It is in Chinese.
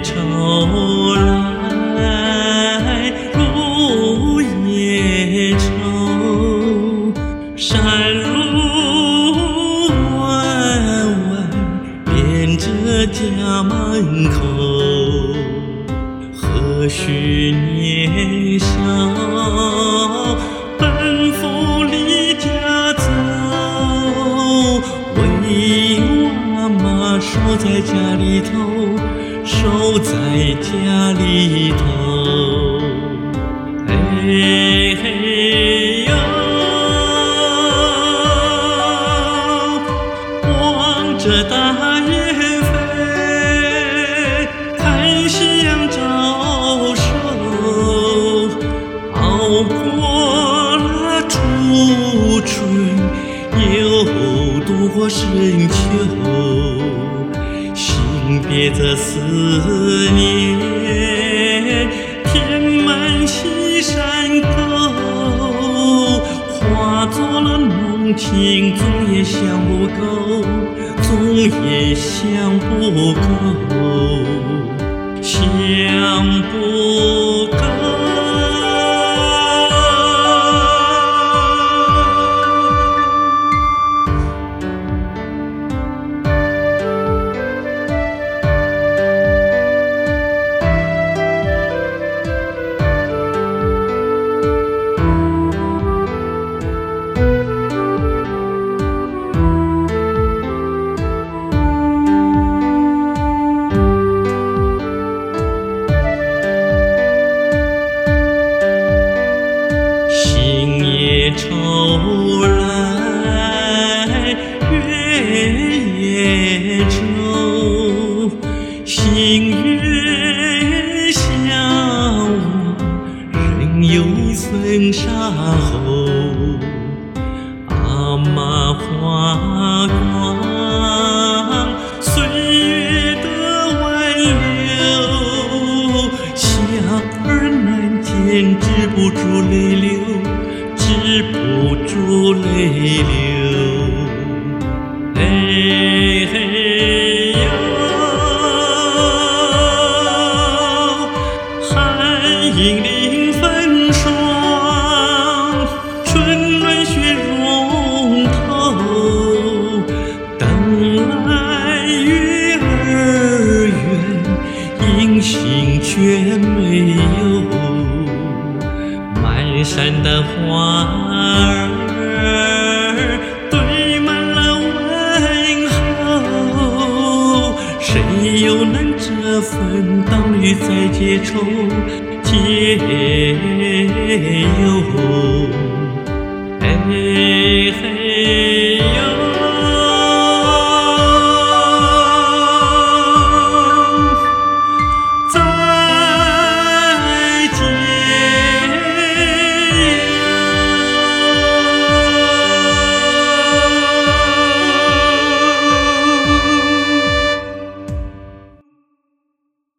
愁来如野愁，山路弯弯连着家门口。何须年少奔赴离家走，为妈妈守在家里头，守在家里头。嘿嘿哟，望着大雁飞，看夕阳照手，熬过了初春，又度过深秋。心别着思念，填满西山沟，化作了浓情，总也想不够，总也想不够，想不够。愁来月夜愁，星月相望，仍有一份沙候。阿妈花光岁月的挽留，小儿难见，止不住泪流，止不住泪流。嘿嘿哟，寒影临风霜，春暖雪融透，等来月儿圆，音信却没有。满山的花儿堆满了问候，谁又能这份道侣再结仇结忧？嘿嘿哟。